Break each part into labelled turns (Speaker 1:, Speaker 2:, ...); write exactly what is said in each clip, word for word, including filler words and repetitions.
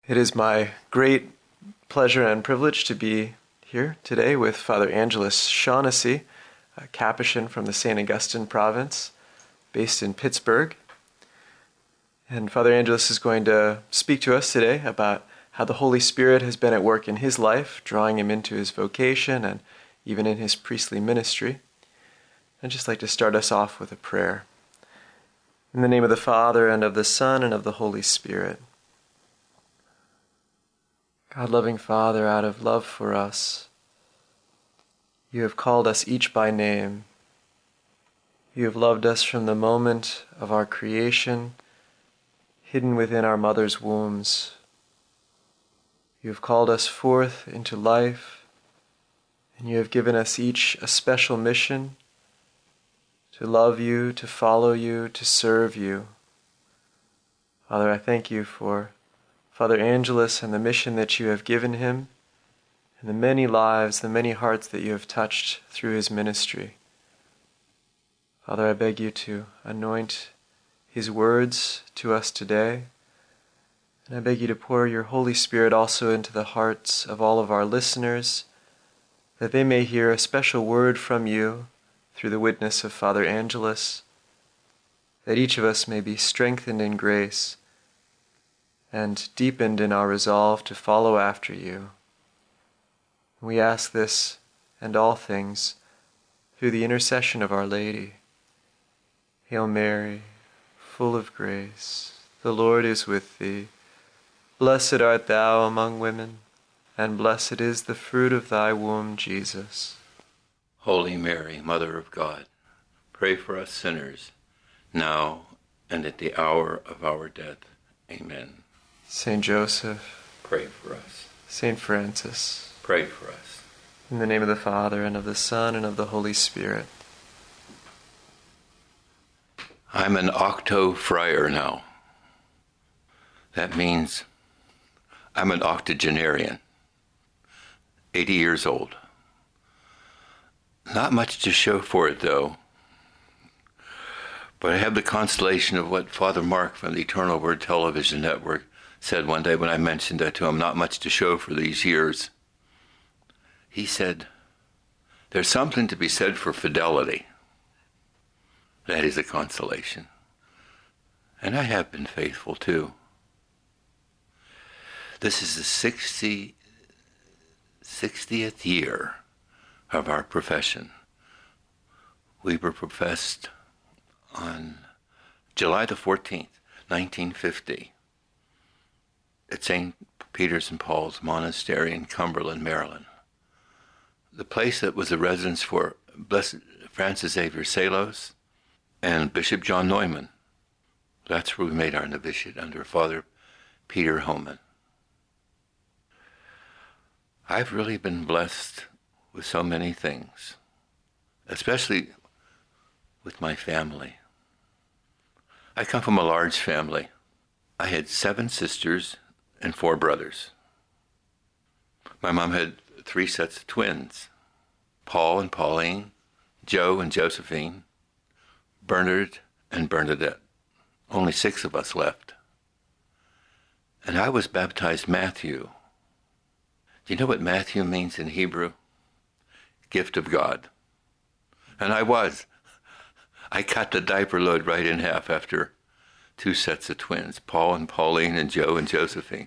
Speaker 1: It is my great pleasure and privilege to be here today with Father Angelus Shaughnessy, a Capuchin from the Saint Augustine province, based in Pittsburgh. And Father Angelus is going to speak to us today about how the Holy Spirit has been at work in his life, drawing him into his vocation and even in his priestly ministry. I'd just like to start us off with a prayer. In the name of the Father, and of the Son, and of the Holy Spirit. God-loving Father, out of love for us, you have called us each by name. You have loved us from the moment of our creation, hidden within our mother's wombs. You have called us forth into life, and you have given us each a special mission to love you, to follow you, to serve you. Father, I thank you for Father Angelus and the mission that you have given him, and the many lives, the many hearts that you have touched through his ministry. Father, I beg you to anoint his words to us today, and I beg you to pour your Holy Spirit also into the hearts of all of our listeners, that they may hear a special word from you through the witness of Father Angelus, that each of us may be strengthened in grace and deepened in our resolve to follow after you. We ask this and all things through the intercession of Our Lady. Hail Mary, full of grace, the Lord is with thee. Blessed art thou among women, and blessed is the fruit of thy womb, Jesus.
Speaker 2: Holy Mary, Mother of God, pray for us sinners, now and at the hour of our death. Amen.
Speaker 1: Saint Joseph,
Speaker 2: pray for us.
Speaker 1: Saint Francis,
Speaker 2: pray for us.
Speaker 1: In the name of the Father, and of the Son, and of the Holy Spirit.
Speaker 2: I'm an octo friar now. That means I'm an octogenarian, eighty years old. Not much to show for it, though. But I have the consolation of what Father Mark from the Eternal Word Television Network said one day when I mentioned that to him, not much to show for these years. He said, there's something to be said for fidelity. That is a consolation. And I have been faithful too. This is the sixty, sixtieth year of our profession. We were professed on July the fourteenth, nineteen fifty, at Saint Peter's and Paul's Monastery in Cumberland, Maryland. The place that was the residence for Blessed Francis Xavier Selos and Bishop John Neumann. That's where we made our novitiate under Father Peter Homan. I've really been blessed with so many things, especially with my family. I come from a large family. I had seven sisters and four brothers. My mom had three sets of twins, Paul and Pauline, Joe and Josephine, Bernard and Bernadette. Only six of us left. And I was baptized Matthew. Do you know what Matthew means in Hebrew? Gift of God. And I was. I cut the diaper load right in half after two sets of twins, Paul and Pauline and Joe and Josephine.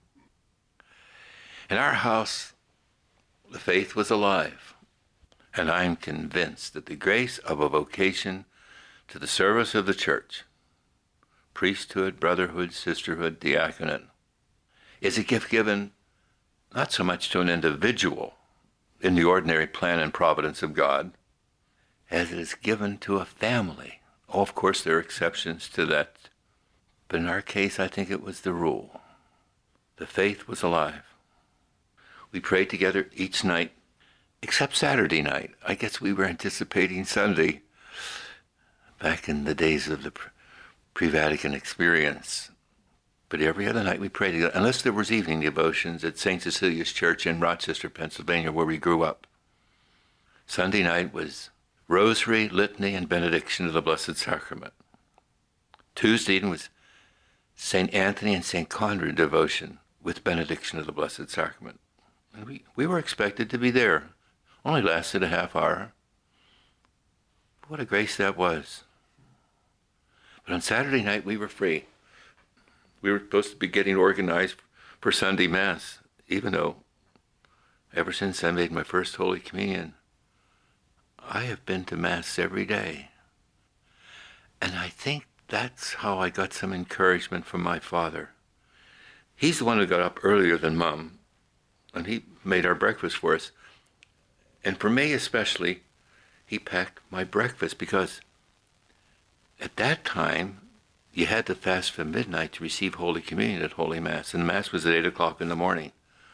Speaker 2: In our house, the faith was alive, and I am convinced that the grace of a vocation to the service of the church, priesthood, brotherhood, sisterhood, diaconate, is a gift given not so much to an individual in the ordinary plan and providence of God, as it is given to a family. Oh, of course, there are exceptions to that, but in our case, I think it was the rule. The faith was alive. We prayed together each night, except Saturday night. I guess we were anticipating Sunday back in the days of the pre-Vatican experience. But every other night we prayed together, unless there was evening devotions at Saint Cecilia's Church in Rochester, Pennsylvania, where we grew up. Sunday night was Rosary, Litany, and Benediction of the Blessed Sacrament. Tuesday was Saint Anthony and Saint Conrad devotion with benediction of the Blessed Sacrament. And we, we were expected to be there. Only lasted a half hour. But what a grace that was. But on Saturday night we were free. We were supposed to be getting organized for Sunday Mass, even though ever since I made my first Holy Communion, I have been to Mass every day. And I think that's how I got some encouragement from my father. He's the one who got up earlier than Mom, and he made our breakfast for us. And for me especially, he packed my breakfast because at that time, you had to fast from midnight to receive Holy Communion at Holy Mass, and Mass was at eight o'clock in the morning.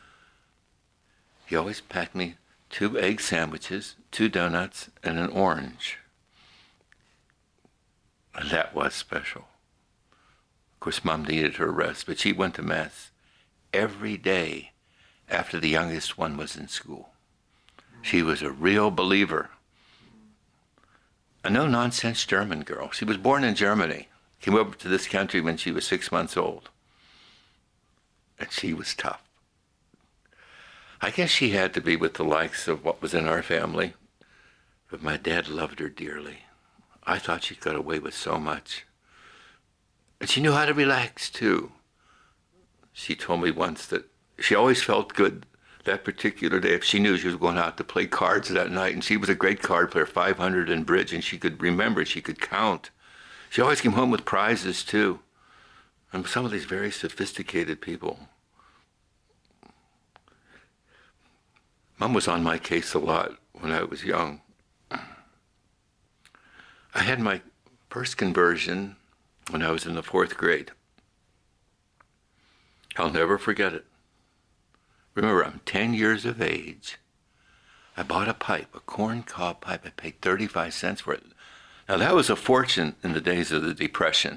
Speaker 2: He always packed me two egg sandwiches, two donuts, and an orange. And that was special. Of course, Mom needed her rest, but she went to Mass every day after the youngest one was in school. She was a real believer. A no-nonsense German girl. She was born in Germany. Came over to this country when she was six months old. And she was tough. I guess she had to be with the likes of what was in our family. But my dad loved her dearly. I thought she got away with so much. And she knew how to relax, too. She told me once that she always felt good that particular day if she knew she was going out to play cards that night. And she was a great card player, five hundred in bridge, and she could remember, she could count. She always came home with prizes, too. And some of these very sophisticated people. Mom was on my case a lot when I was young. I had my first conversion when I was in the fourth grade. I'll never forget it. Remember, I'm ten years of age. I bought a pipe, a corn cob pipe. I paid thirty-five cents for it. Now, that was a fortune in the days of the Depression.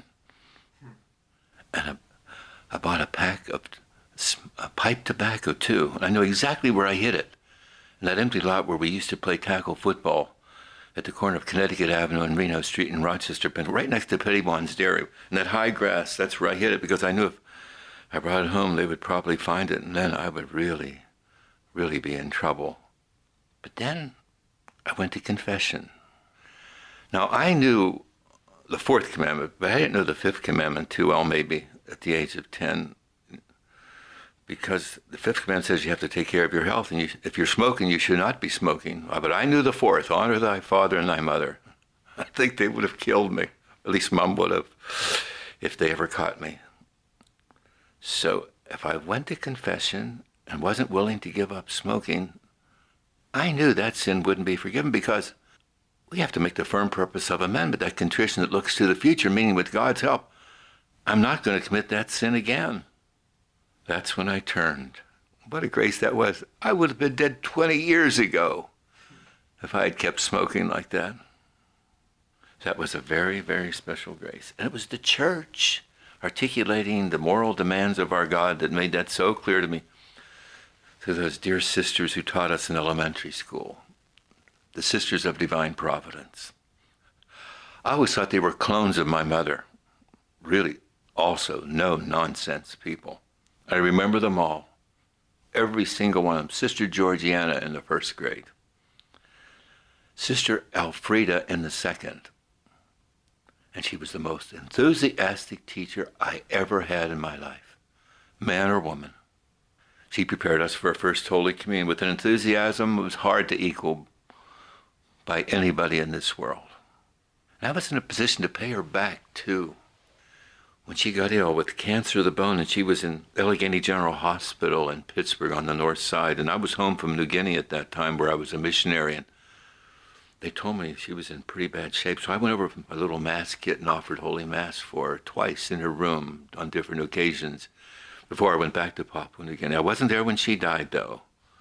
Speaker 2: And I, I bought a pack of a pipe tobacco, too. And I knew exactly where I hid it. In that empty lot where we used to play tackle football at the corner of Connecticut Avenue and Reno Street in Rochester, right next to Pettibon's Dairy. And that high grass, that's where I hid it, because I knew if I brought it home, they would probably find it, and then I would really, really be in trouble. But then I went to confession. Now, I knew the fourth commandment, but I didn't know the fifth commandment too well, maybe, at the age of ten. Because the fifth commandment says you have to take care of your health, and you, if you're smoking, you should not be smoking. But I knew the fourth, honor thy father and thy mother. I think they would have killed me. At least Mom would have, if they ever caught me. So if I went to confession and wasn't willing to give up smoking, I knew that sin wouldn't be forgiven, because we have to make the firm purpose of amendment, that contrition that looks to the future, meaning with God's help, I'm not going to commit that sin again. That's when I turned. What a grace that was. I would have been dead twenty years ago if I had kept smoking like that. That was a very, very special grace. And it was the church articulating the moral demands of our God that made that so clear to me, to those dear sisters who taught us in elementary school, the Sisters of Divine Providence. I always thought they were clones of my mother. Really, also no-nonsense people. I remember them all, every single one of them. Sister Georgiana in the first grade. Sister Elfrida in the second. And she was the most enthusiastic teacher I ever had in my life, man or woman. She prepared us for our first Holy Communion with an enthusiasm that was hard to equal by anybody in this world. And I was in a position to pay her back, too. When she got ill with cancer of the bone, and she was in Allegheny General Hospital in Pittsburgh on the north side, and I was home from New Guinea at that time where I was a missionary, and they told me she was in pretty bad shape. So I went over with my little Mass kit and offered Holy Mass for her twice in her room on different occasions before I went back to Papua New Guinea. I wasn't there when she died, though.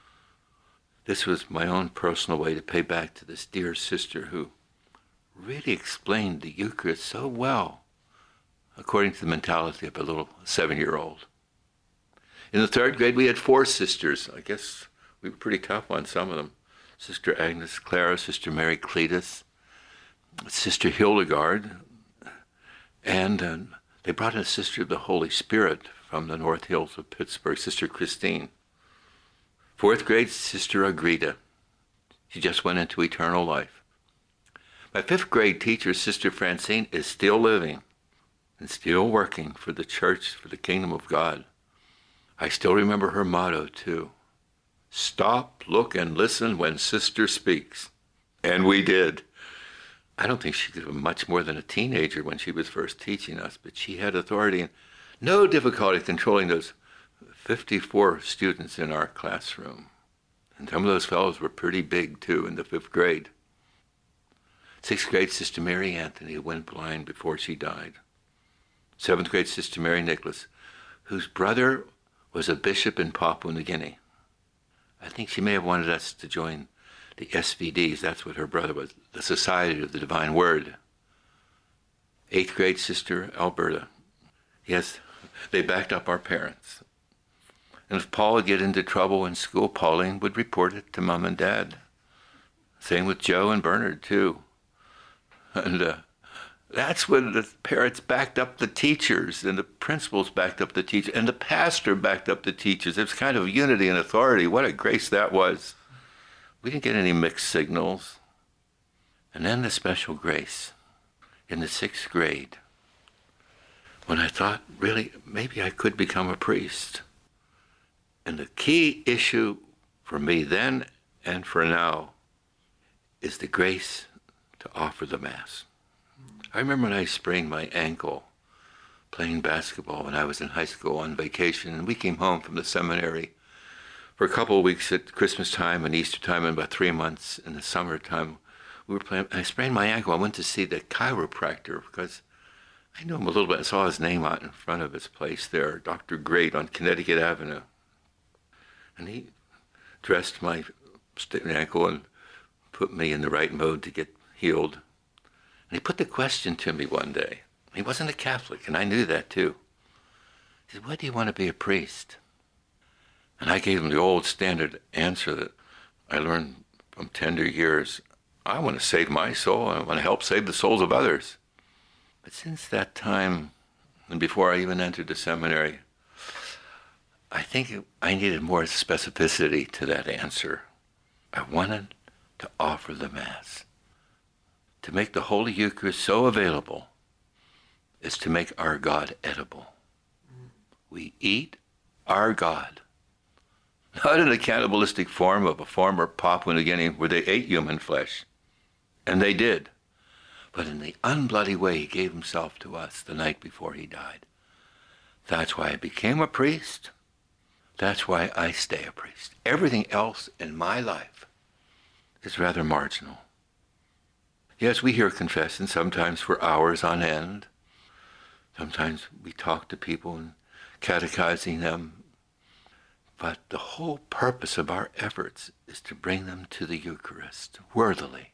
Speaker 2: This was my own personal way to pay back to this dear sister who really explained the Eucharist so well, according to the mentality of a little seven-year-old. In the third grade, we had four sisters. I guess we were pretty tough on some of them. Sister Agnes Clara, Sister Mary Cletus, Sister Hildegard, and uh, they brought in a Sister of the Holy Spirit from the North Hills of Pittsburgh, Sister Christine. Fourth grade, Sister Agrita. She just went into eternal life. My fifth grade teacher, Sister Francine, is still living and still working for the church, for the kingdom of God. I still remember her motto, too. Stop, look, and listen when Sister speaks. And we did. I don't think she could have been much more than a teenager when she was first teaching us, but she had authority and no difficulty controlling those fifty-four students in our classroom. And some of those fellows were pretty big, too, in the fifth grade. Sixth grade, Sister Mary Anthony went blind before she died. Seventh grade, Sister Mary Nicholas, whose brother was a bishop in Papua New Guinea. I think she may have wanted us to join the S V Ds. That's what her brother was, the Society of the Divine Word. Eighth grade, Sister Alberta. Yes, they backed up our parents. And if Paul would get into trouble in school, Pauline would report it to Mom and Dad. Same with Joe and Bernard, too. And uh, that's when the parents backed up the teachers, and the principals backed up the teachers, and the pastor backed up the teachers. It was kind of unity and authority. What a grace that was. We didn't get any mixed signals. And then the special grace in the sixth grade, when I thought, really, maybe I could become a priest. And the key issue for me then and for now is the grace to offer the Mass. I remember when I sprained my ankle playing basketball when I was in high school on vacation, and we came home from the seminary for a couple of weeks at Christmas time and Easter time, and about three months in the summertime. We were playing. I sprained my ankle. I went to see the chiropractor because I knew him a little bit. I saw his name out in front of his place there, Doctor Great on Connecticut Avenue. And he dressed my ankle and put me in the right mode to get healed. And he put the question to me one day. He wasn't a Catholic, and I knew that too. He said, why do you want to be a priest? And I gave him the old standard answer that I learned from tender years. I want to save my soul, and I want to help save the souls of others. But since that time, and before I even entered the seminary, I think I needed more specificity to that answer. I wanted to offer the Mass. To make the Holy Eucharist so available is to make our God edible. We eat our God. Not in a cannibalistic form of a former Papua New Guinea where they ate human flesh. And they did. But in the unbloody way he gave himself to us the night before he died. That's why I became a priest. That's why I stay a priest. Everything else in my life is rather marginal. Yes, we hear confession sometimes for hours on end. Sometimes we talk to people and catechizing them. But the whole purpose of our efforts is to bring them to the Eucharist worthily.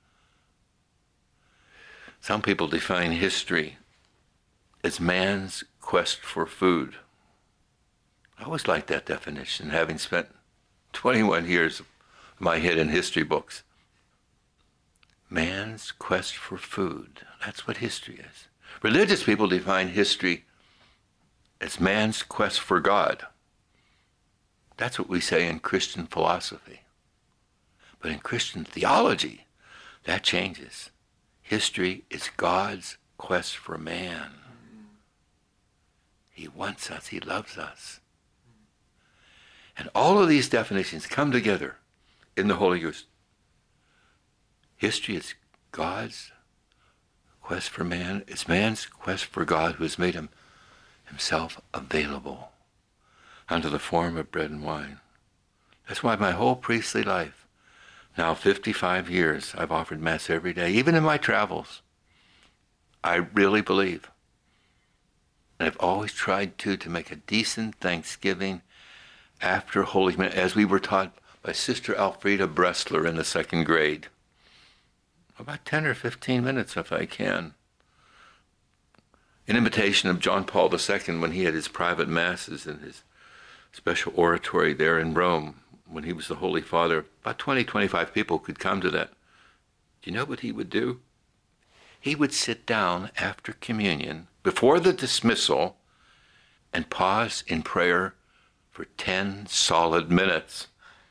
Speaker 2: Some people define history as man's quest for food. I always liked that definition, having spent twenty-one years of my hidden history books. Man's quest for food. That's what history is. Religious people define history as man's quest for God. That's what we say in Christian philosophy. But in Christian theology, that changes. History is God's quest for man. He wants us. He loves us. And all of these definitions come together in the Holy Eucharist. History is God's quest for man. It's man's quest for God who has made him himself available under the form of bread and wine. That's why my whole priestly life, now fifty-five years, I've offered Mass every day, even in my travels. I really believe. And I've always tried to, to make a decent Thanksgiving after Holy Mass, as we were taught by Sister Alfreda Bressler in the second grade. About ten or fifteen minutes if I can. In imitation of John Paul the Second when he had his private masses in his special oratory there in Rome, when he was the Holy Father, about twenty, twenty-five people could come to that. Do you know what he would do? He would sit down after communion, before the dismissal, and pause in prayer for ten solid minutes.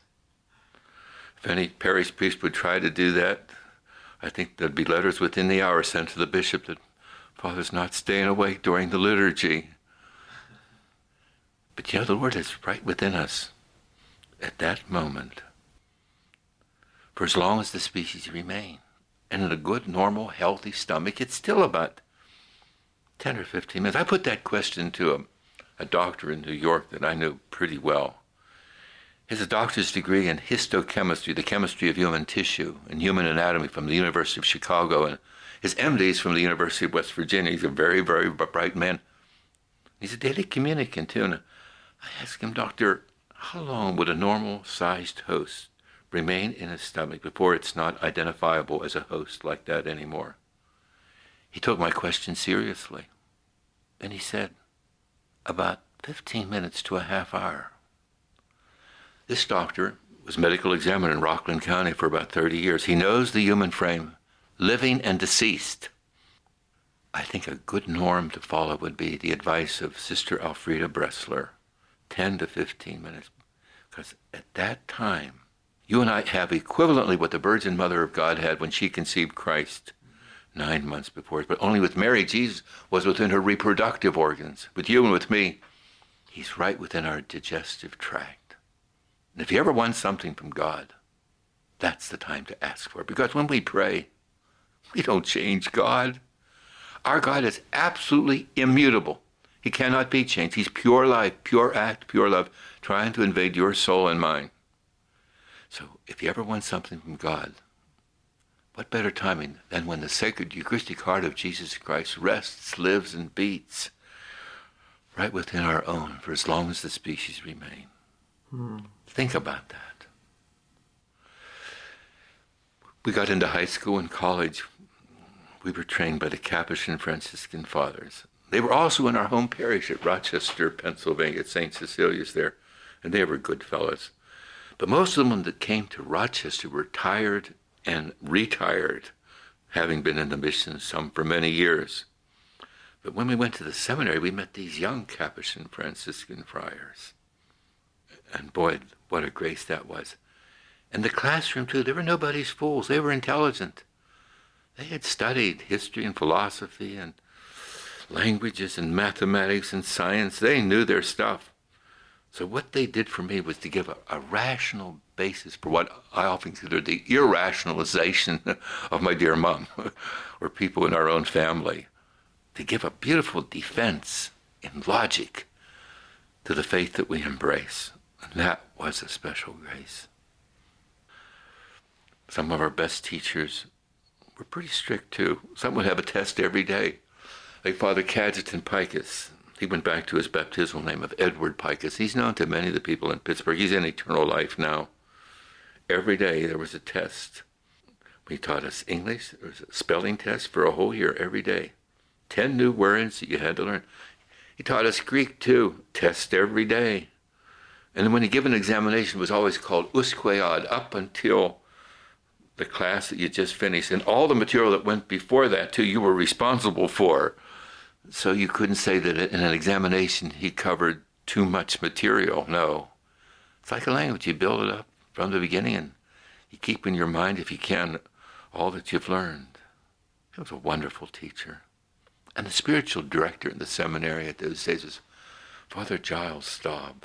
Speaker 2: If any parish priest would try to do that, I think there'd be letters within the hour sent to the bishop that Father's not staying awake during the liturgy. But you know, the Lord is right within us at that moment for as long as the species remain. And in a good, normal, healthy stomach, it's still about ten or fifteen minutes. I put that question to a, a doctor in New York that I knew pretty well. He has a doctor's degree in histochemistry, the chemistry of human tissue and human anatomy from the University of Chicago. And his M D is from the University of West Virginia. He's a very, very bright man. He's a daily communicant, too. And I asked him, Doctor, how long would a normal-sized host remain in his stomach before it's not identifiable as a host like that anymore? He took my question seriously. And he said, about fifteen minutes to a half hour. This doctor was medical examiner in Rockland County for about thirty years. He knows the human frame, living and deceased. I think a good norm to follow would be the advice of Sister Alfreda Bressler, ten to fifteen minutes. Because at that time, you and I have equivalently what the Virgin Mother of God had when she conceived Christ nine months before. But only with Mary, Jesus was within her reproductive organs. With you and with me, he's right within our digestive tract. And if you ever want something from God, that's the time to ask for it. Because when we pray, we don't change God. Our God is absolutely immutable. He cannot be changed. He's pure life, pure act, pure love, trying to invade your soul and mine. So if you ever want something from God, what better timing than when the sacred Eucharistic heart of Jesus Christ rests, lives, and beats right within our own for as long as the species remain. Hmm. Think about that. We got into high school and college. We were trained by the Capuchin Franciscan Fathers. They were also in our home parish at Rochester, Pennsylvania, at Saint Cecilia's there, and they were good fellows. But most of them that came to Rochester were tired and retired, having been in the mission, some for many years. But when we went to the seminary, we met these young Capuchin Franciscan friars. And boy, what a grace that was. And the classroom, too, they were nobody's fools. They were intelligent. They had studied history and philosophy and languages and mathematics and science. They knew their stuff. So what they did for me was to give a, a rational basis for what I often consider the irrationalization of my dear mom or people in our own family. To give a beautiful defense in logic to the faith that we embrace. And that was a special grace. Some of our best teachers were pretty strict too. Some would have a test every day. Like Father Cajetan Picus. He went back to his baptismal name of Edward Picus. He's known to many of the people in Pittsburgh. He's in eternal life now. Every day there was a test. He taught us English. There was a spelling test for a whole year every day. Ten new words that you had to learn. He taught us Greek too. Test every day. And when he gave an examination, it was always called usquead, up until the class that you just finished. And all the material that went before that, too, you were responsible for. So you couldn't say that in an examination he covered too much material. No. It's like a language. You build it up from the beginning, and you keep in your mind, if you can, all that you've learned. He was a wonderful teacher. And the spiritual director in the seminary at those days was Father Giles Staub.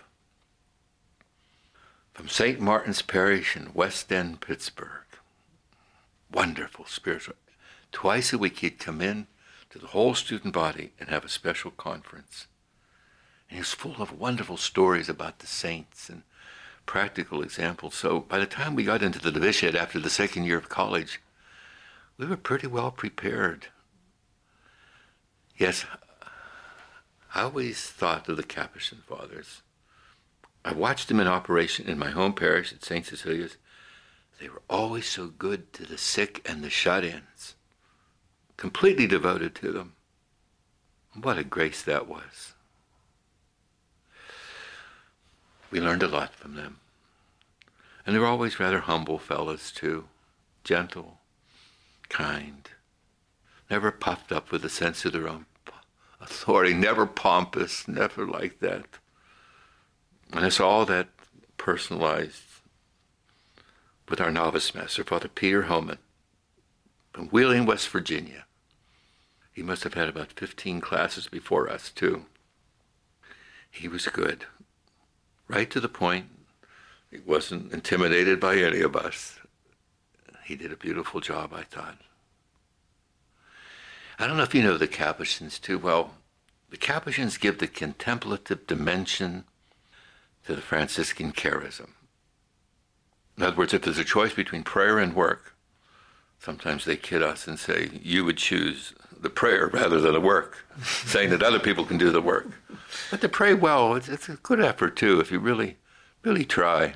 Speaker 2: From Saint Martin's Parish in West End, Pittsburgh. Wonderful spiritual. Twice a week he'd come in to the whole student body and have a special conference. And he was full of wonderful stories about the saints and practical examples. So by the time we got into the novitiate after the second year of college, we were pretty well prepared. Yes, I always thought of the Capuchin Fathers. I watched them in operation in my home parish at Saint Cecilia's. They were always so good to the sick and the shut-ins, completely devoted to them. What a grace that was. We learned a lot from them. And they were always rather humble fellows, too. Gentle, kind, never puffed up with a sense of their own authority, never pompous, never like that. And it's all that personalized with our novice master, Father Peter Homan, from Wheeling, West Virginia. He must have had about fifteen classes before us, too. He was good, right to the point. He wasn't intimidated by any of us. He did a beautiful job, I thought. I don't know if you know the Capuchins too well. The Capuchins give the contemplative dimension to the Franciscan charism. In other words, if there's a choice between prayer and work, sometimes they kid us and say, you would choose the prayer rather than the work, saying that other people can do the work. But to pray well, it's, it's a good effort too, if you really, really try.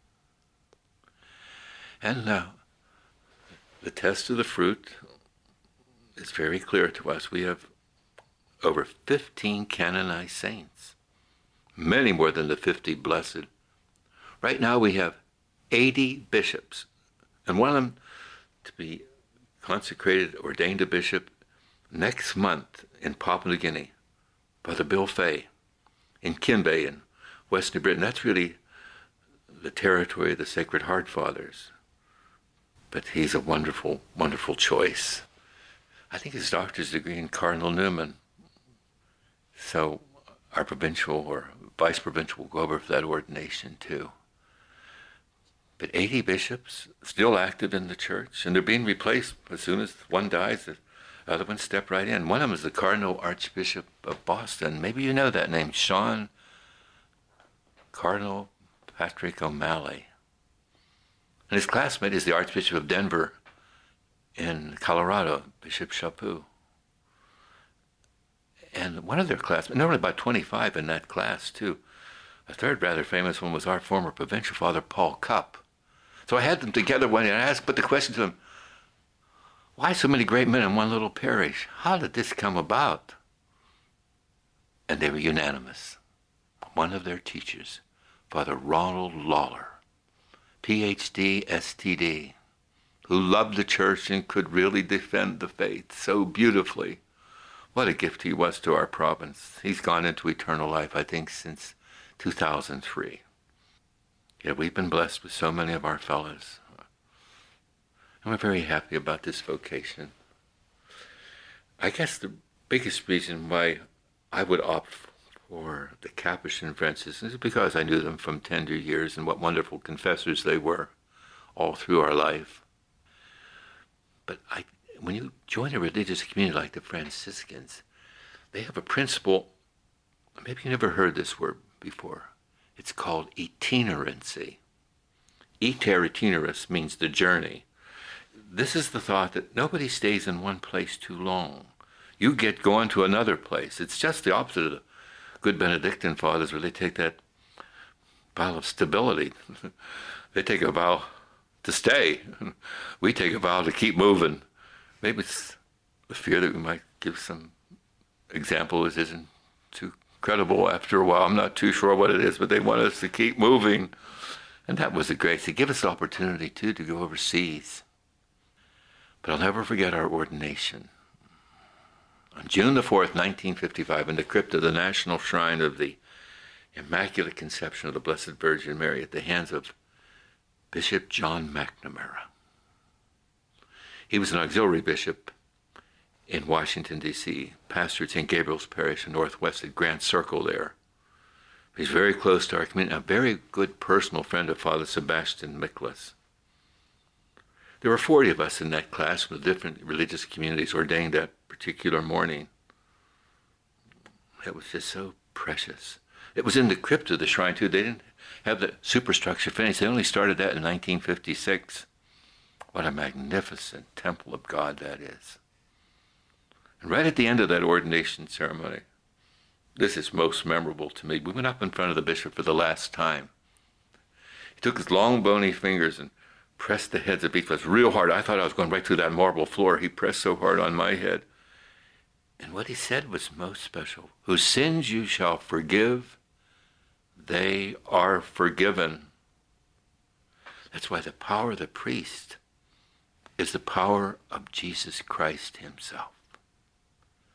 Speaker 2: And now, the test of the fruit is very clear to us. We have over fifteen canonized saints, many more than the fifty blessed. Right now we have eighty bishops, and one of them to be consecrated, ordained a bishop next month in Papua New Guinea, Brother Bill Fay, in Kimbe in West New Britain. That's really the territory of the Sacred Heart Fathers. But he's a wonderful, wonderful choice. I think his doctor's degree in Cardinal Newman. So our provincial or vice provincial will go over for that ordination too. But eighty bishops still active in the church, and they're being replaced as soon as one dies. The other ones step right in. One of them is the Cardinal Archbishop of Boston. Maybe you know that name, Sean Cardinal Patrick O'Malley. And his classmate is the Archbishop of Denver in Colorado, Bishop Chaput. And one of their classmates, and there were about twenty-five in that class too. A third rather famous one was our former provincial father, Paul Cupp. So I had them together one day and I asked, put the question to them, why so many great men in one little parish? How did this come about? And they were unanimous. One of their teachers, Father Ronald Lawler, P H D, S T D, who loved the church and could really defend the faith so beautifully. What a gift he was to our province. He's gone into eternal life, I think, since two thousand three. Yeah, we've been blessed with so many of our fellows. And we're very happy about this vocation. I guess the biggest reason why I would opt for the Capuchin Franciscans is because I knew them from tender years and what wonderful confessors they were all through our life. But I, when you join a religious community like the Franciscans, they have a principle, maybe you never heard this word before. It's called itinerancy. Iter itinerus means the journey. This is the thought that nobody stays in one place too long. You get going to another place. It's just the opposite of the good Benedictine fathers, where they take that vow of stability. They take a vow to stay. We take a vow to keep moving. Maybe it's the fear that we might give some example that isn't too credible after a while. I'm not too sure what it is, but they want us to keep moving. And that was the grace. They give us the opportunity, too, to go overseas. But I'll never forget our ordination. On June the fourth, nineteen fifty-five, in the crypt of the National Shrine of the Immaculate Conception of the Blessed Virgin Mary at the hands of Bishop John McNamara. He was an auxiliary bishop in Washington, D C, pastor at Saint Gabriel's Parish in Northwest at Grant Circle there. He's very close to our community, a very good personal friend of Father Sebastian Miklas. There were forty of us in that class from the different religious communities ordained that particular morning. It was just so precious. It was in the crypt of the shrine, too. They didn't have the superstructure finished. They only started that in nineteen fifty-six. What a magnificent temple of God that is. And right at the end of that ordination ceremony, this is most memorable to me. We went up in front of the bishop for the last time. He took his long bony fingers and pressed the heads of each of us real hard. I thought I was going right through that marble floor. He pressed so hard on my head. And what he said was most special. Whose sins you shall forgive, they are forgiven. That's why the power of the priest is the power of Jesus Christ himself.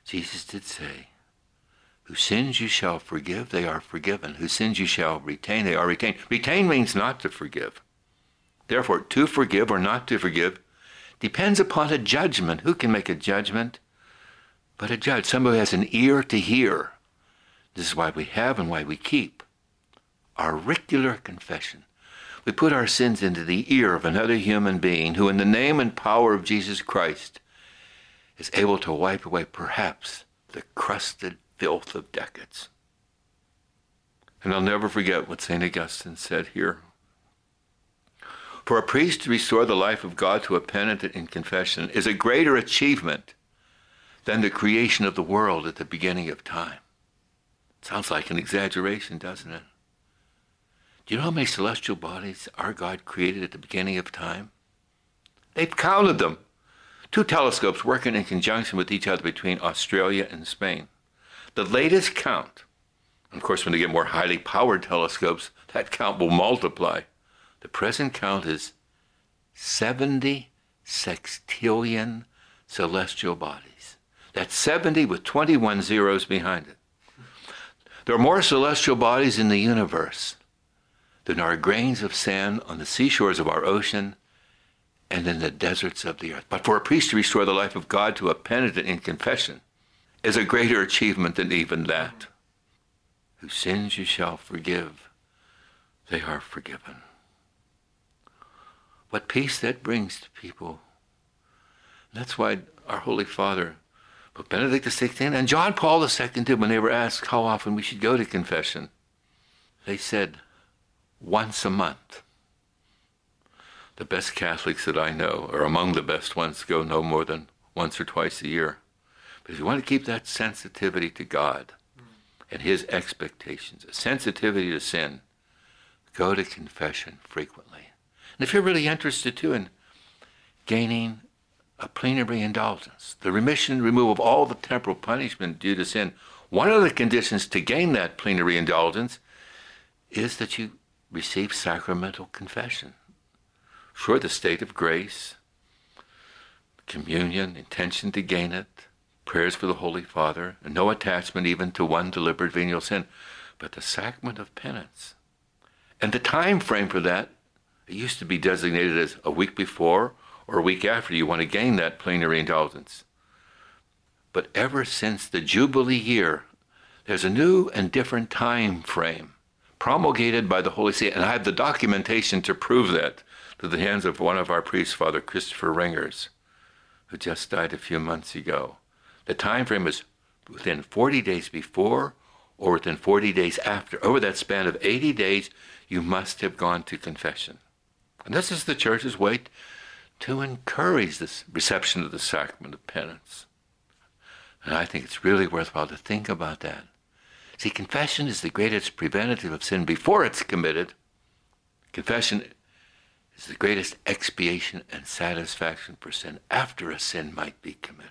Speaker 2: Jesus did say, whose sins you shall forgive, they are forgiven. Whose sins you shall retain, they are retained. Retain means not to forgive. Therefore, to forgive or not to forgive depends upon a judgment. Who can make a judgment but a judge? Somebody who has an ear to hear. This is why we have and why we keep auricular confession. We put our sins into the ear of another human being who, in the name and power of Jesus Christ, is able to wipe away perhaps the crusted filth of decades. And I'll never forget what Saint Augustine said here. For a priest to restore the life of God to a penitent in confession is a greater achievement than the creation of the world at the beginning of time. Sounds like an exaggeration, doesn't it? Do you know how many celestial bodies our God created at the beginning of time? They've counted them. Two telescopes working in conjunction with each other between Australia and Spain. The latest count, and of course when they get more highly powered telescopes, that count will multiply. The present count is seventy sextillion celestial bodies. That's seventy with twenty-one zeros behind it. There are more celestial bodies in the universe than are grains of sand on the seashores of our ocean and in the deserts of the earth. But for a priest to restore the life of God to a penitent in confession is a greater achievement than even that. Whose sins you shall forgive, they are forgiven. What peace that brings to people. That's why our Holy Father, Pope Benedict the sixteenth, and John Paul the second did when they were asked how often we should go to confession. They said, once a month. The best Catholics that I know, or among the best ones, go no more than once or twice a year. But if you want to keep that sensitivity to God and his expectations, a sensitivity to sin, go to confession frequently. And if you're really interested too in gaining a plenary indulgence, the remission and removal of all the temporal punishment due to sin, one of the conditions to gain that plenary indulgence is that you receive sacramental confession. Sure, the state of grace, communion, intention to gain it, prayers for the Holy Father, and no attachment even to one deliberate venial sin, but the sacrament of penance. And the time frame for that, it used to be designated as a week before or a week after you want to gain that plenary indulgence. But ever since the Jubilee year, there's a new and different time frame promulgated by the Holy See, and I have the documentation to prove that to the hands of one of our priests, Father Christopher Ringers, who just died a few months ago. The time frame is within forty days before or within forty days after. Over that span of eighty days, you must have gone to confession. And this is the Church's way to encourage this reception of the sacrament of penance. And I think it's really worthwhile to think about that. See, confession is the greatest preventative of sin before it's committed. Confession is the greatest expiation and satisfaction for sin after a sin might be committed.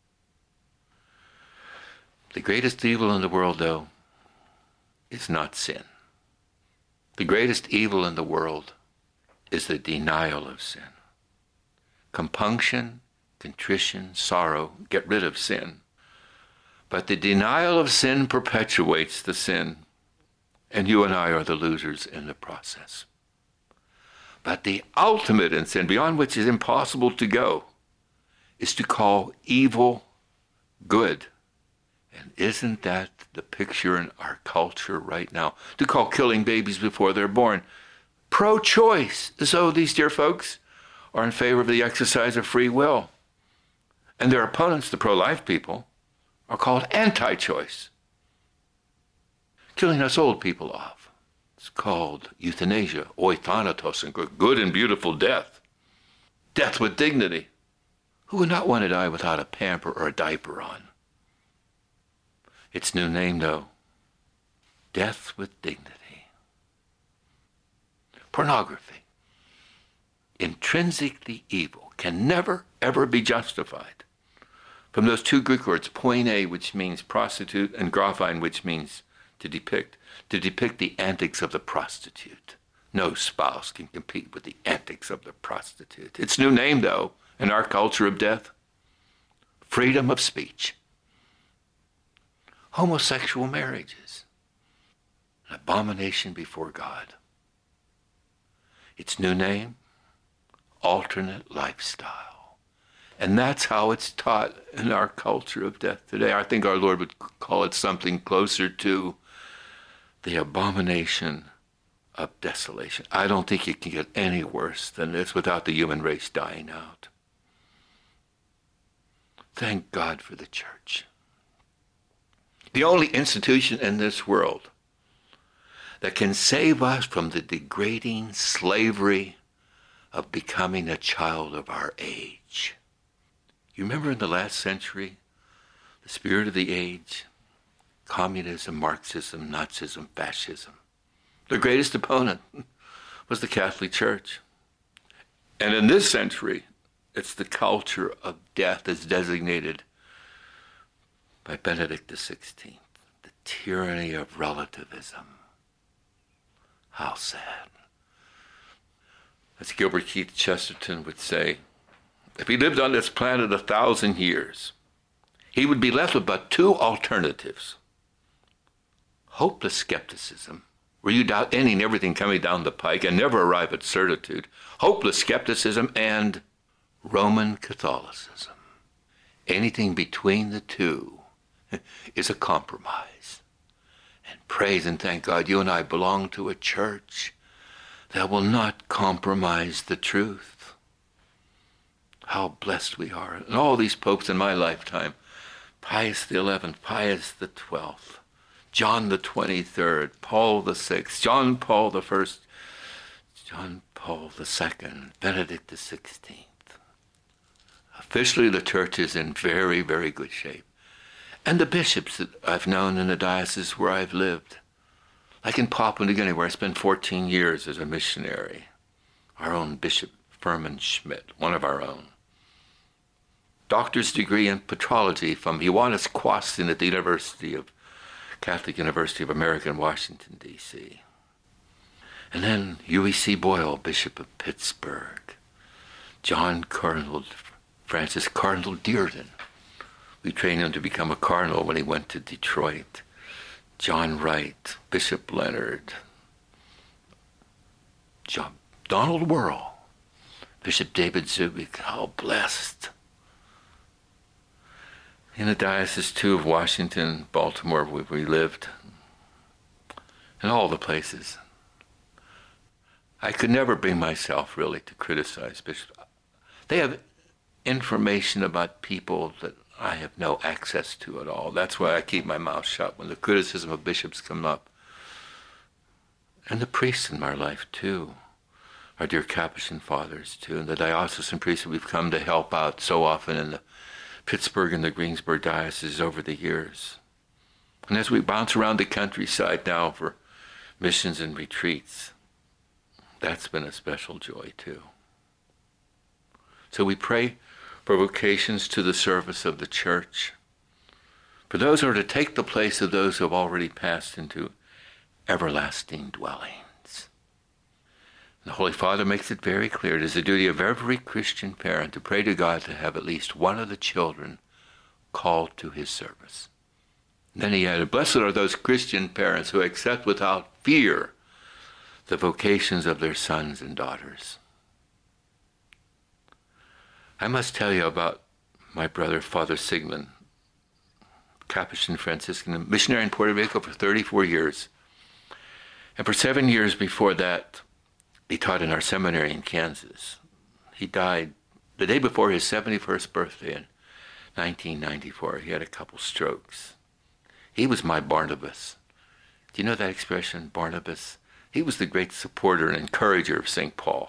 Speaker 2: The greatest evil in the world, though, is not sin. The greatest evil in the world is the denial of sin. Compunction, contrition, sorrow get rid of sin. But the denial of sin perpetuates the sin, and you and I are the losers in the process. But the ultimate in sin, beyond which is impossible to go, is to call evil good. And isn't that the picture in our culture right now? To call killing babies before they're born pro-choice, as though these dear folks are in favor of the exercise of free will. And their opponents, the pro-life people, are called anti-choice. Killing us old people off. It's called euthanasia, oithanatos, and good and beautiful death. Death with dignity. Who would not want to die without a pamper or a diaper on? Its new name, though, death with dignity. Pornography, intrinsically evil, can never, ever be justified. From those two Greek words, poiné, which means prostitute, and graphein, which means to depict, to depict the antics of the prostitute. No spouse can compete with the antics of the prostitute. Its new name, though, in our culture of death, freedom of speech. homosexual marriages, an abomination before God. Its new name, alternate lifestyle. And that's how it's taught in our culture of death today. I think our Lord would call it something closer to the abomination of desolation. I don't think it can get any worse than this without the human race dying out. Thank God for the church. The only institution in this world that can save us from the degrading slavery of becoming a child of our age. You remember in the last century, the spirit of the age, communism, Marxism, Nazism, fascism. Their greatest opponent was the Catholic Church. And in this century, it's the culture of death as designated by Benedict the sixteenth, the tyranny of relativism. How sad. As Gilbert Keith Chesterton would say, if he lived on this planet a thousand years, he would be left with but two alternatives. Hopeless skepticism, where you doubt any and everything coming down the pike and never arrive at certitude. Hopeless skepticism and Roman Catholicism. Anything between the two is a compromise. And praise and thank God you and I belong to a church that will not compromise the truth. How blessed we are. And all these popes in my lifetime, Pius the eleventh, Pius the twelfth, John the twenty-third, Paul the sixth, John Paul the first, John Paul the second, Benedict the sixteenth. Officially, the church is in very, very good shape. And the bishops that I've known in the diocese where I've lived, like in Papua New Guinea, where I spent fourteen years as a missionary, our own Bishop Furman Schmidt, one of our own. Doctor's degree in petrology from Ioannis Kwastin at the University of Catholic University of America in Washington, D C And then U E C Boyle, Bishop of Pittsburgh. John Cardinal, Francis Cardinal Dearden. We trained him to become a cardinal when he went to Detroit. John Wright, Bishop Leonard, John, Donald Wuerl, Bishop David Zubik. How blessed. In the Diocese, too, of Washington, Baltimore, where we lived, and all the places. I could never bring myself, really, to criticize bishops. They have information about people that I have no access to at all. That's why I keep my mouth shut when the criticism of bishops come up. And the priests in my life, too. Our dear Capuchin fathers, too. And the diocesan priests that we've come to help out so often in the Pittsburgh and the Greensburg dioceses over the years. And as we bounce around the countryside now for missions and retreats, that's been a special joy, too. So we pray for vocations to the service of the church, for those who are to take the place of those who have already passed into everlasting dwellings. And the Holy Father makes it very clear it is the duty of every Christian parent to pray to God to have at least one of the children called to his service. And then he added, blessed are those Christian parents who accept without fear the vocations of their sons and daughters. I must tell you about my brother, Father Sigmund, Capuchin Franciscan, missionary in Puerto Rico for thirty-four years. And for seven years before that, he taught in our seminary in Kansas. He died the day before his seventy-first birthday in nineteen ninety-four. He had a couple strokes. He was my Barnabas. Do you know that expression, Barnabas? He was the great supporter and encourager of Saint Paul.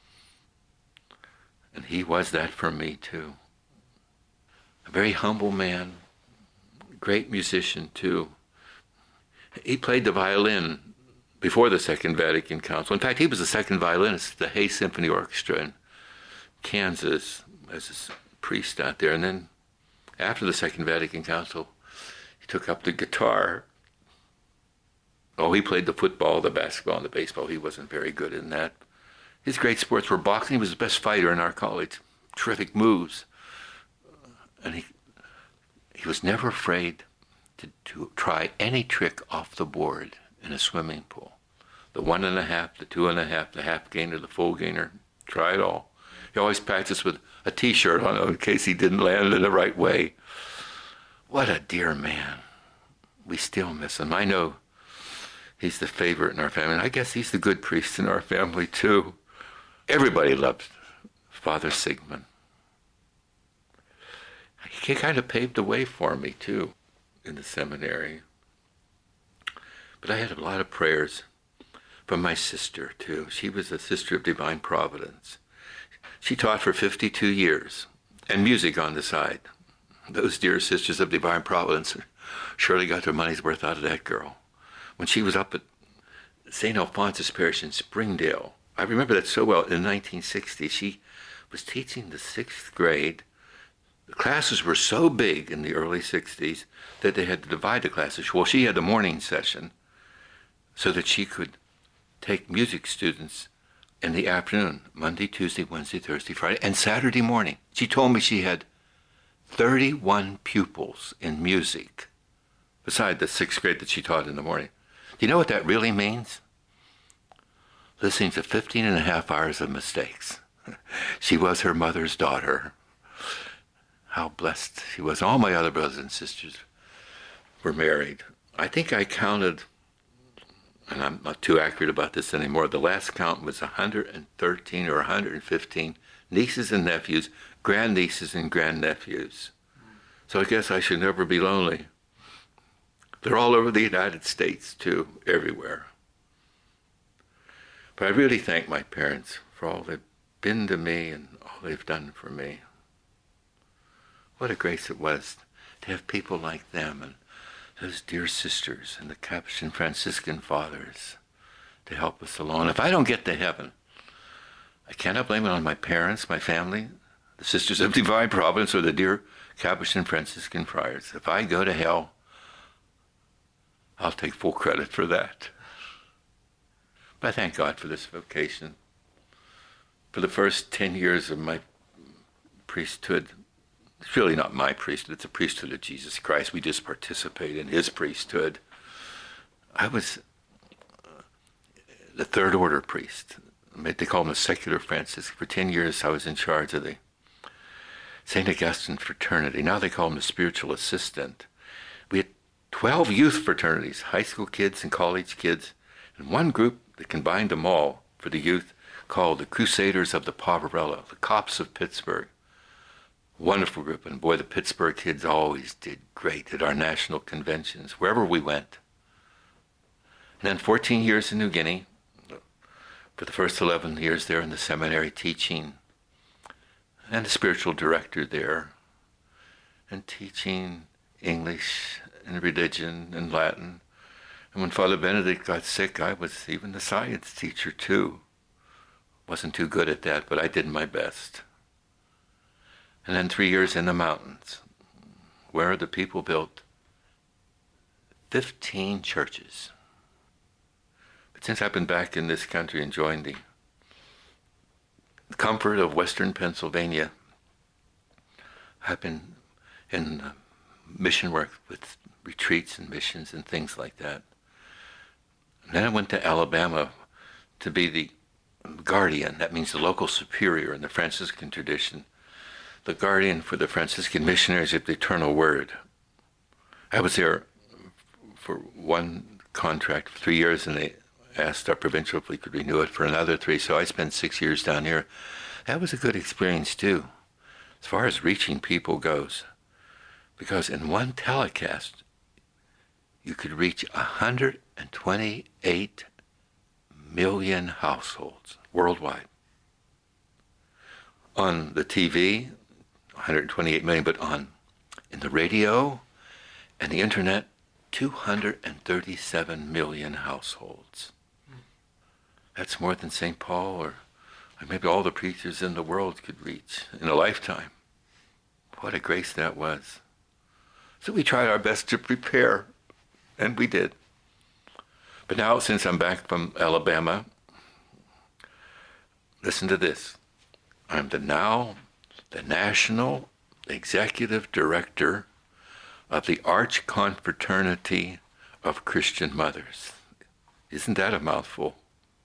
Speaker 2: And he was that for me, too. A very humble man, great musician, too. He played the violin before the Second Vatican Council. In fact, he was the second violinist at the Hay Symphony Orchestra in Kansas as a priest out there. And then after the Second Vatican Council, he took up the guitar. Oh, he played the football, the basketball, and the baseball. He wasn't very good in that. His great sports were boxing. He was the best fighter in our college. Terrific moves. And he he was never afraid to, to try any trick off the board in a swimming pool. The one and a half, the two and a half, the half gainer, the full gainer, try it all. He always practiced with a t-shirt on in case he didn't land in the right way. What a dear man. We still miss him. I know he's the favorite in our family, and I guess he's the good priest in our family too. Everybody loved Father Sigmund. He kind of paved the way for me too in the seminary. But I had a lot of prayers from my sister too. She was a sister of Divine Providence. She taught for fifty-two years, and music on the side. Those dear sisters of Divine Providence surely got their money's worth out of that girl. When she was up at Saint Alphonsus Parish in Springdale, I remember that so well, in nineteen sixty, she was teaching the sixth grade. The classes were so big in the early sixties that they had to divide the classes. Well, she had the morning session so that she could take music students in the afternoon, Monday, Tuesday, Wednesday, Thursday, Friday, and Saturday morning. She told me she had thirty-one pupils in music, beside the sixth grade that she taught in the morning. Do you know what that really means? Listening to fifteen and a half hours of mistakes. She was her mother's daughter. How blessed she was. All my other brothers and sisters were married. I think I counted, and I'm not too accurate about this anymore, the last count was one hundred thirteen or one hundred fifteen nieces and nephews, grandnieces and grandnephews. So I guess I should never be lonely. They're all over the United States, too, everywhere. But I really thank my parents for all they've been to me and all they've done for me. What a grace it was to have people like them and those dear sisters and the Capuchin Franciscan fathers to help us along. If I don't get to heaven, I cannot blame it on my parents, my family, the Sisters of Divine Providence, or the dear Capuchin Franciscan friars. If I go to hell, I'll take full credit for that. But I thank God for this vocation. For the first ten years of my priesthood, it's really not my priesthood, it's a priesthood of Jesus Christ. We just participate in his priesthood. I was the third order priest. They call him a secular Franciscan. For ten years I was in charge of the Saint Augustine fraternity. Now they call him the spiritual assistant. We had twelve youth fraternities, high school kids and college kids, and one group that combined them all for the youth called the Crusaders of the Poverello, the Cops of Pittsburgh. Wonderful group, and boy, the Pittsburgh kids always did great at our national conventions, wherever we went. And then fourteen years in New Guinea, for the first eleven years there in the seminary teaching, and a spiritual director there, and teaching English and religion and Latin. And when Father Benedict got sick, I was even the science teacher too. Wasn't too good at that, but I did my best. And then three years in the mountains, where the people built fifteen churches. But since I've been back in this country enjoying the comfort of Western Pennsylvania, I've been in mission work with retreats and missions and things like that. And then I went to Alabama to be the guardian, that means the local superior in the Franciscan tradition, the guardian for the Franciscan missionaries of the Eternal Word. I was there for one contract for three years, and they asked our provincial if we could renew it for another three, so I spent six years down here. That was a good experience too, as far as reaching people goes, because in one telecast, you could reach one hundred twenty-eight million households worldwide. On the T V, one hundred twenty-eight million, but on in the radio and the internet, two hundred thirty-seven million households. That's more than Saint Paul or, or maybe all the preachers in the world could reach in a lifetime. What a grace that was. So we tried our best to prepare, and we did. But now, since I'm back from Alabama, listen to this. I'm the now the National Executive Director of the Arch Confraternity of Christian Mothers. Isn't that a mouthful?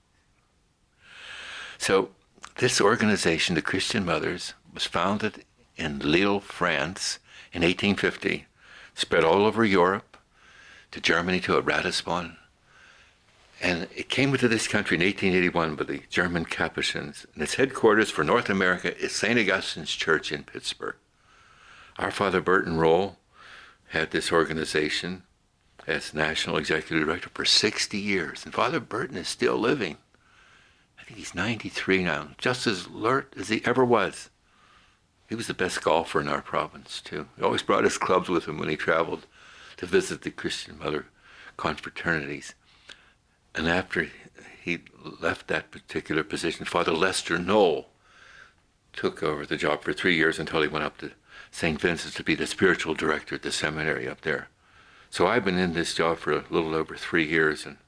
Speaker 2: So this organization, the Christian Mothers, was founded in Lille, France in eighteen fifty, spread all over Europe, to Germany, to Ratisbon. And it came into this country in eighteen eighty-one by the German Capuchins. And its headquarters for North America is Saint Augustine's Church in Pittsburgh. Our Father Burton Roll had this organization as National Executive Director for sixty years. And Father Burton is still living. I think he's ninety-three now, just as alert as he ever was. He was the best golfer in our province, too. He always brought his clubs with him when he traveled to visit the Christian Mother confraternities. And after he left that particular position, Father Lester Knoll took over the job for three years until he went up to Saint Vincent's to be the spiritual director at the seminary up there. So I've been in this job for a little over three years, and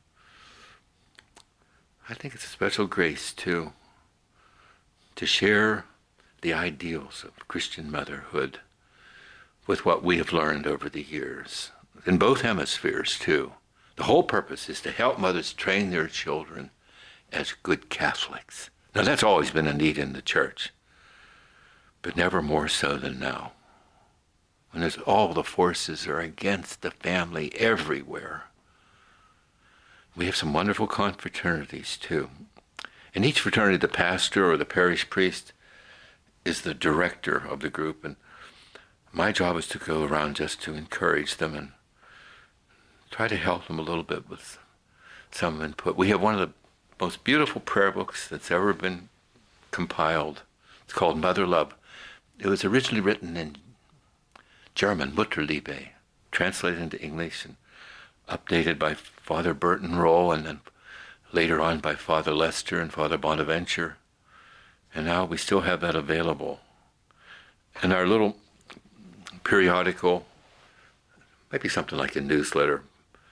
Speaker 2: I think it's a special grace, too, to share the ideals of Christian motherhood with what we have learned over the years, in both hemispheres, too. The whole purpose is to help mothers train their children as good Catholics. Now, that's always been a need in the church, but never more so than now, when there's all the forces are against the family everywhere. We have some wonderful confraternities, too. In each fraternity, the pastor or the parish priest is the director of the group, and my job is to go around just to encourage them and try to help them a little bit with some input. We have one of the most beautiful prayer books that's ever been compiled. It's called Mother Love. It was originally written in German, Mutterliebe, translated into English and updated by Father Burton Roll, and then later on by Father Lester and Father Bonaventure. And now we still have that available. And our little periodical, maybe something like a newsletter,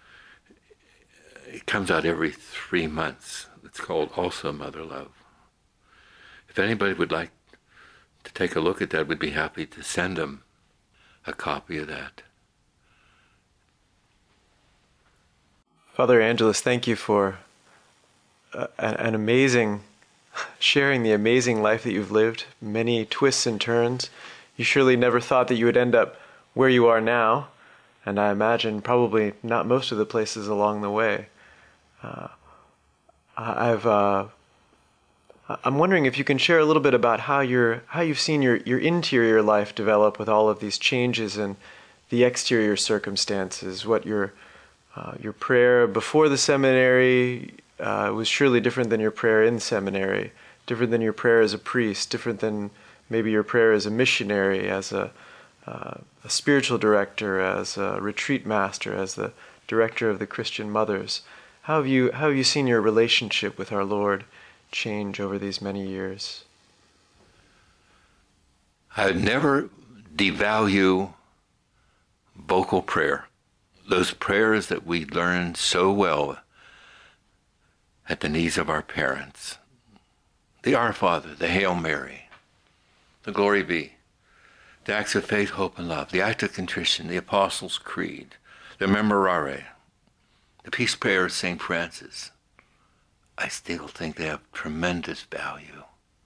Speaker 2: it comes out every three months. It's called also Mother Love. If anybody would like to take a look at that, we'd be happy to send them a copy of that.
Speaker 1: Father Angelus, thank you for uh, an amazing, sharing the amazing life that you've lived, many twists and turns. You surely never thought that you would end up where you are now, and I imagine probably not most of the places along the way. Uh, I've, uh, I'm wondering if you can share a little bit about how you're, how you've seen your, your interior life develop with all of these changes and the exterior circumstances, what your Uh, your prayer before the seminary uh, was surely different than your prayer in seminary, different than your prayer as a priest, different than maybe your prayer as a missionary, as a, uh, a spiritual director, as a retreat master, as the director of the Christian Mothers. How have you, how have you seen your relationship with our Lord change over these many years?
Speaker 2: I would never devalue vocal prayer. Those prayers that we learned so well at the knees of our parents. The Our Father, the Hail Mary, the Glory Be, the acts of faith, hope, and love, the act of contrition, the Apostles' Creed, the Memorare, the Peace Prayer of Saint Francis. I still think they have tremendous value.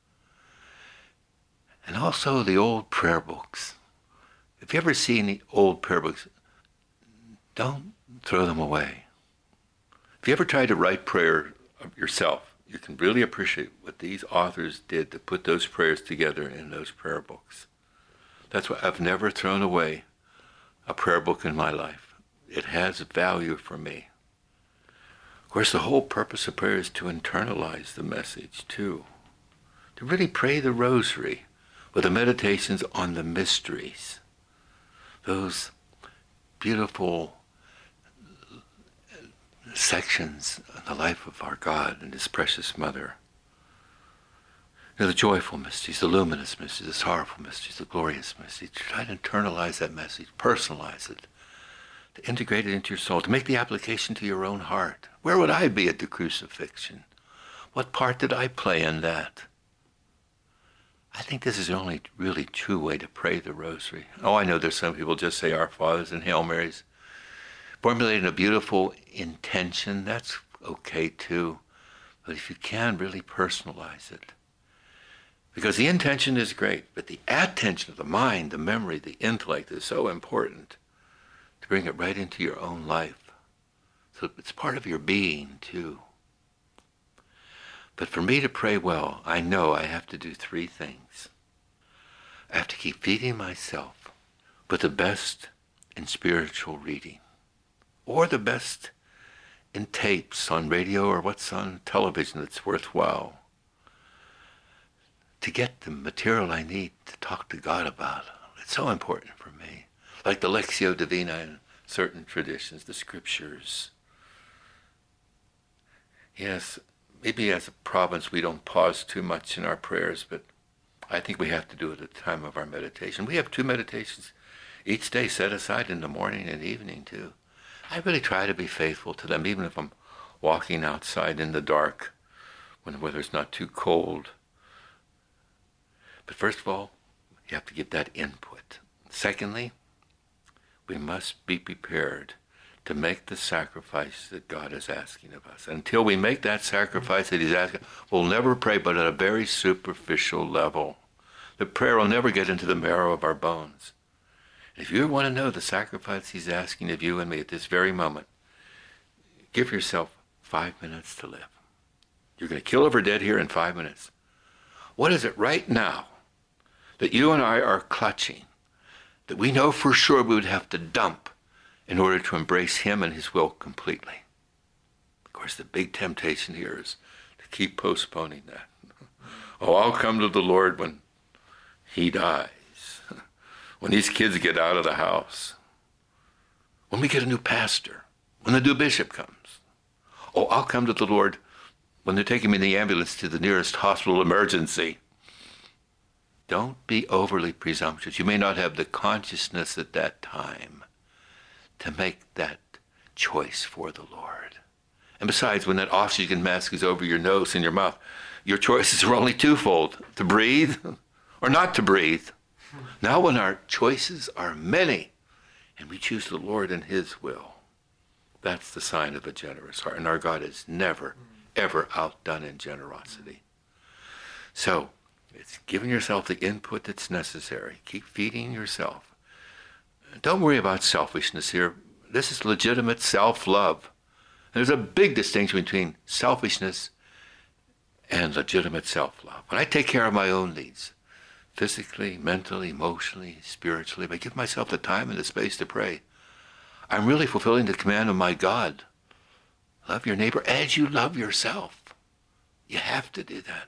Speaker 2: And also the old prayer books. If you ever see any old prayer books, don't throw them away. If you ever try to write prayer yourself, you can really appreciate what these authors did to put those prayers together in those prayer books. That's why I've never thrown away a prayer book in my life. It has value for me. Of course, the whole purpose of prayer is to internalize the message, too. To really pray the rosary with the meditations on the mysteries. Those beautiful sections of the life of our God and His precious Mother. You know, the joyful mysteries, the luminous mysteries, the sorrowful mysteries, the glorious mysteries. Try to internalize that message, personalize it, to integrate it into your soul, to make the application to your own heart. Where would I be at the crucifixion? What part did I play in that? I think this is the only really true way to pray the rosary. Oh, I know there's some people just say Our Fathers and Hail Marys. Formulating a beautiful intention, that's okay too. But if you can, really personalize it. Because the intention is great, but the attention of the mind, the memory, the intellect is so important to bring it right into your own life. So it's part of your being too. But for me to pray well, I know I have to do three things. I have to keep feeding myself with the best in spiritual reading, or the best in tapes on radio or what's on television that's worthwhile, to get the material I need to talk to God about. It's so important for me. Like the Lectio Divina in certain traditions, the scriptures. Yes, maybe as a province we don't pause too much in our prayers, but I think we have to do it at the time of our meditation. We have two meditations each day set aside in the morning and evening too. I really try to be faithful to them, even if I'm walking outside in the dark when the weather's not too cold. But first of all, you have to give that input. Secondly, we must be prepared to make the sacrifice that God is asking of us. Until we make that sacrifice that he's asking, we'll never pray but at a very superficial level. The prayer will never get into the marrow of our bones. If you want to know the sacrifice he's asking of you and me at this very moment, give yourself five minutes to live. You're going to kill over dead here in five minutes. What is it right now that you and I are clutching, that we know for sure we would have to dump in order to embrace him and his will completely? Of course, the big temptation here is to keep postponing that. Oh, I'll come to the Lord when he dies, when these kids get out of the house, when we get a new pastor, when the new bishop comes. Oh, I'll come to the Lord when they're taking me in the ambulance to the nearest hospital emergency. Don't be overly presumptuous. You may not have the consciousness at that time to make that choice for the Lord. And besides, when that oxygen mask is over your nose and your mouth, your choices are only twofold: to breathe or not to breathe. Now when our choices are many and we choose the Lord and his will, that's the sign of a generous heart. And our God is never, ever outdone in generosity. So it's giving yourself the input that's necessary. Keep feeding yourself. Don't worry about selfishness here. This is legitimate self-love. There's a big distinction between selfishness and legitimate self-love. When I take care of my own needs, physically, mentally, emotionally, spiritually, if I give myself the time and the space to pray, I'm really fulfilling the command of my God. Love your neighbor as you love yourself. You have to do that.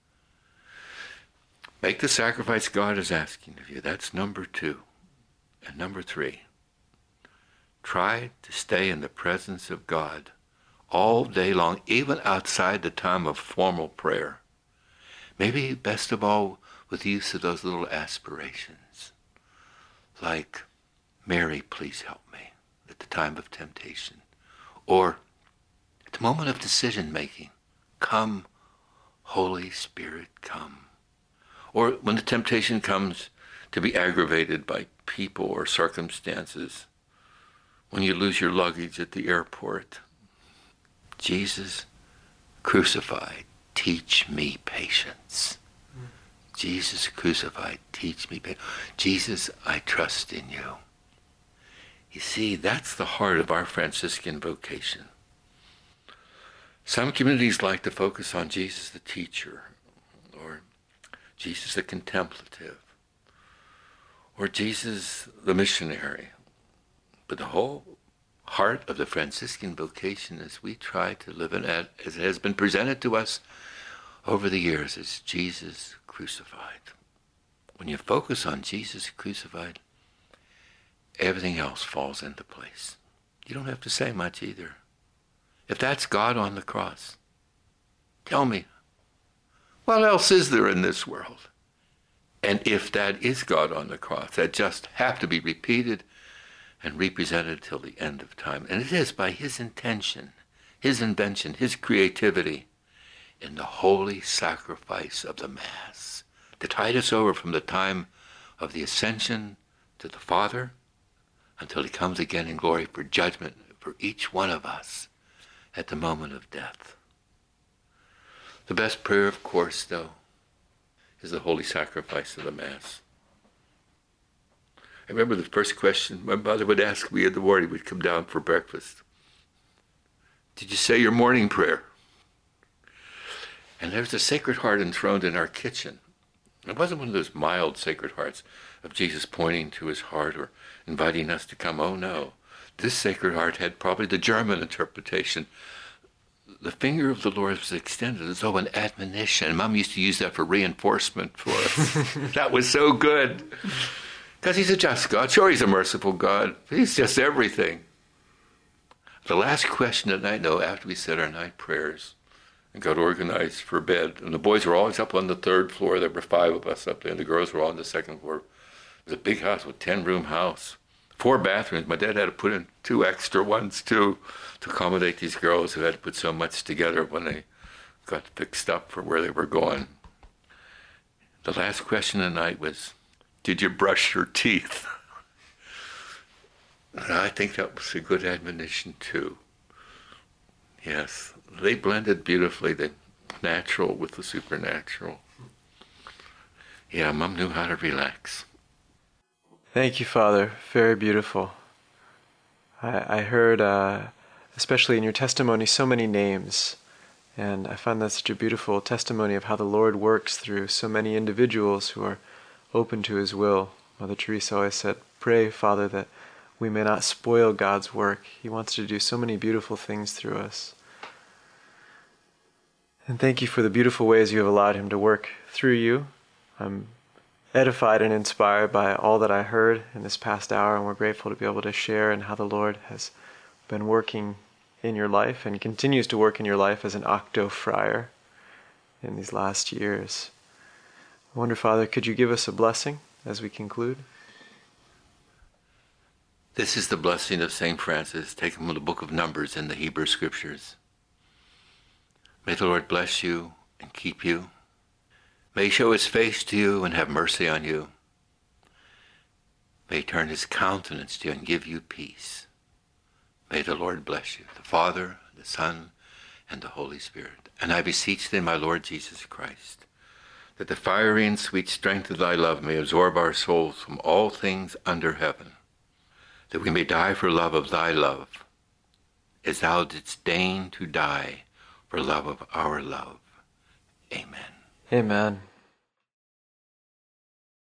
Speaker 2: Make the sacrifice God is asking of you. That's number two. And number three, try to stay in the presence of God all day long, even outside the time of formal prayer. Maybe best of all with the use of those little aspirations, like, Mary, please help me at the time of temptation. Or at the moment of decision making, come, Holy Spirit, come. Or when the temptation comes to be aggravated by people or circumstances, when you lose your luggage at the airport, Jesus crucified, teach me patience. Mm. Jesus crucified, teach me patience. Jesus, I trust in you. You see, that's the heart of our Franciscan vocation. Some communities like to focus on Jesus the teacher, or Jesus the contemplative, or Jesus the missionary. But the whole heart of the Franciscan vocation, as we try to live in it, as it has been presented to us over the years, is Jesus crucified. When you focus on Jesus crucified, everything else falls into place. You don't have to say much either. If that's God on the cross, tell me, what else is there in this world? And if that is God on the cross, that just have to be repeated and represented till the end of time. And it is by his intention, his invention, his creativity in the holy sacrifice of the Mass to tide us over from the time of the ascension to the Father until he comes again in glory for judgment for each one of us at the moment of death. The best prayer, of course, though, is the holy sacrifice of the Mass. I remember the first question my mother would ask me in the morning. We'd come down for breakfast. Did you say your morning prayer? And there's a Sacred Heart enthroned in our kitchen. It wasn't one of those mild Sacred Hearts of Jesus pointing to his heart or inviting us to come. Oh no. This Sacred Heart had probably the German interpretation. The finger of the Lord was extended as though an admonition. Mom used to use that for reinforcement for us. That was so good. Because he's a just God. Sure, he's a merciful God. He's just everything. The last question at night, though, after we said our night prayers and got organized for bed, and the boys were always up on the third floor. There were five of us up there, and the girls were all on the second floor. It was a big house with ten-room house. Four bathrooms. My dad had to put in two extra ones, too, to accommodate these girls who had to put so much together when they got fixed up for where they were going. The last question of the night was, did you brush your teeth? And I think that was a good admonition, too. Yes, they blended beautifully, the natural with the supernatural. Yeah, Mom knew how to relax.
Speaker 1: Thank you, Father. Very beautiful. I, I heard, uh, especially in your testimony, so many names. And I find that such a beautiful testimony of how the Lord works through so many individuals who are open to his will. Mother Teresa always said, pray, Father, that we may not spoil God's work. He wants to do so many beautiful things through us. And thank you for the beautiful ways you have allowed him to work through you. I'm edified and inspired by all that I heard in this past hour, and we're grateful to be able to share in how the Lord has been working in your life and continues to work in your life as an octo friar in these last years. I wonder, Father, could you give us a blessing as we conclude?
Speaker 2: This is the blessing of Saint Francis, taken from the book of Numbers in the Hebrew Scriptures. May the Lord bless you and keep you. May he show his face to you and have mercy on you. May he turn his countenance to you and give you peace. May the Lord bless you, the Father, the Son, and the Holy Spirit. And I beseech thee, my Lord Jesus Christ, that the fiery and sweet strength of thy love may absorb our souls from all things under heaven, that we may die for love of thy love, as thou didst deign to die for love of our love. Amen.
Speaker 1: Amen.